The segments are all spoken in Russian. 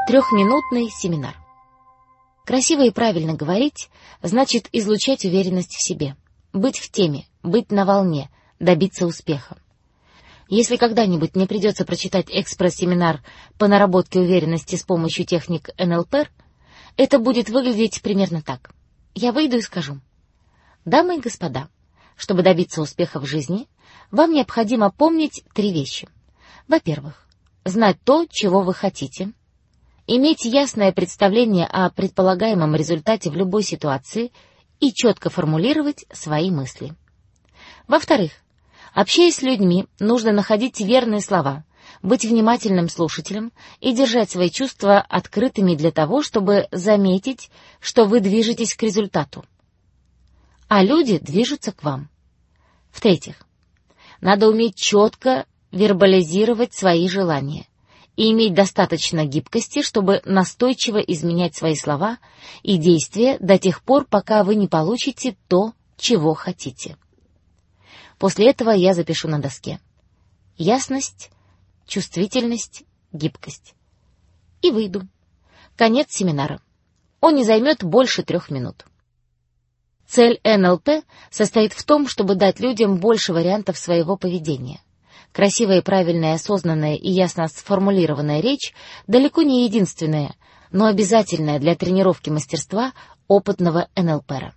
Трехминутный семинар. Красиво и правильно говорить значит излучать уверенность в себе, быть в теме, быть на волне, добиться успеха. Если когда-нибудь мне придется прочитать экспресс-семинар по наработке уверенности с помощью техник НЛП, это будет выглядеть примерно так. Я выйду и скажу: дамы и господа, чтобы добиться успеха в жизни, вам необходимо помнить 3 вещи. Во-первых, знать то, чего вы хотите, иметь ясное представление о предполагаемом результате в любой ситуации и четко формулировать свои мысли. Во-вторых, общаясь с людьми, нужно находить верные слова, быть внимательным слушателем и держать свои чувства открытыми для того, чтобы заметить, что вы движетесь к результату, а люди движутся к вам. В-третьих, надо уметь четко вербализировать свои желания и иметь достаточно гибкости, чтобы настойчиво изменять свои слова и действия до тех пор, пока вы не получите то, чего хотите. После этого я запишу на доске: ясность, чувствительность, гибкость. И выйду. Конец семинара. Он не займет больше 3 минут. Цель НЛП состоит в том, чтобы дать людям больше вариантов своего поведения. Красивая и правильная, осознанная и ясно сформулированная речь далеко не единственная, но обязательная для тренировки мастерства опытного НЛПера.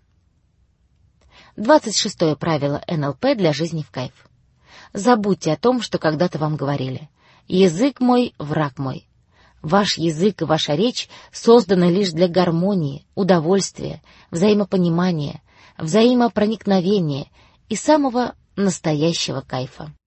26-е правило НЛП для жизни в кайф. Забудьте о том, что когда-то вам говорили: «Язык мой, враг мой». Ваш язык и ваша речь созданы лишь для гармонии, удовольствия, взаимопонимания, взаимопроникновения и самого настоящего кайфа.